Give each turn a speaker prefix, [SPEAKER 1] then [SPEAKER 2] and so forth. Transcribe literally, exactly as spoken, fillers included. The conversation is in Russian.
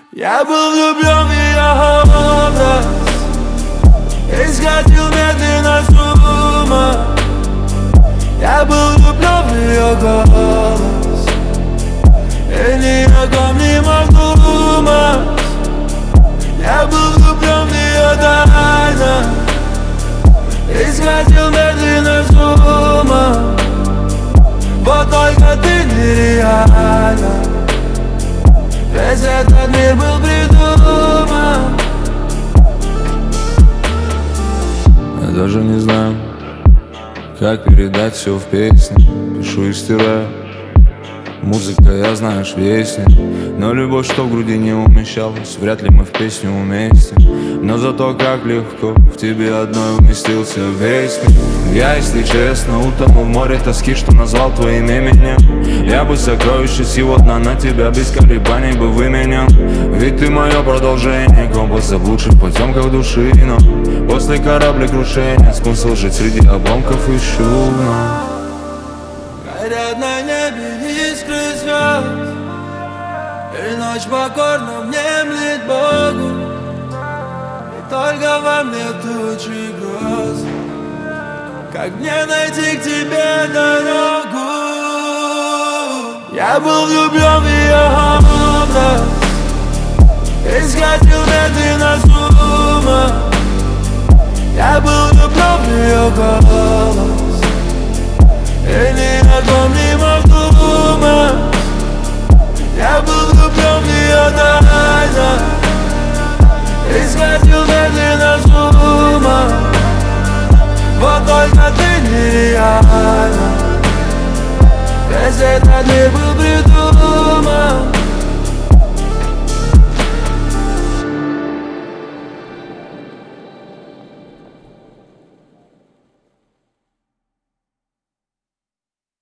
[SPEAKER 1] Я был влюблен в ее образ, исходил медленно с ума. Я был влюблен в ее голос и ни о ком не мог думать. Я был влюблен в ее тайну, исходил медленно с ума. Вот только ты нереальна, весь этот мир был придуман. Я даже не знаю, как передать все в песне. Пишу и стираю. Музыка, я, знаешь, вестник. Но любовь, что в груди не умещалась, вряд ли мы в песню уместим. Но зато как легко в тебе одной уместился весь мир. Я, если честно, утонул в море тоски, что назвал твоим именем. Я бы сокровище сего дна на тебя без колебаний бы выменял. Ведь ты мое продолжение, компас заблудших потемков души. Но после кораблекрушения смысл жить среди обломков ищу. Но горят на небе искры звезд, и ночь покорно внемлет Богу. И только во мне тучи гроз. Как мне найти к тебе дорогу? Я был влюблен в ее образ, исходил медленно с ума. Я был влюблен в ее голос и ни о ком не мог думать. Я был влюблен в ее тайну, исходил медленно с ума. Вот только ты нереальна, весь этот мир был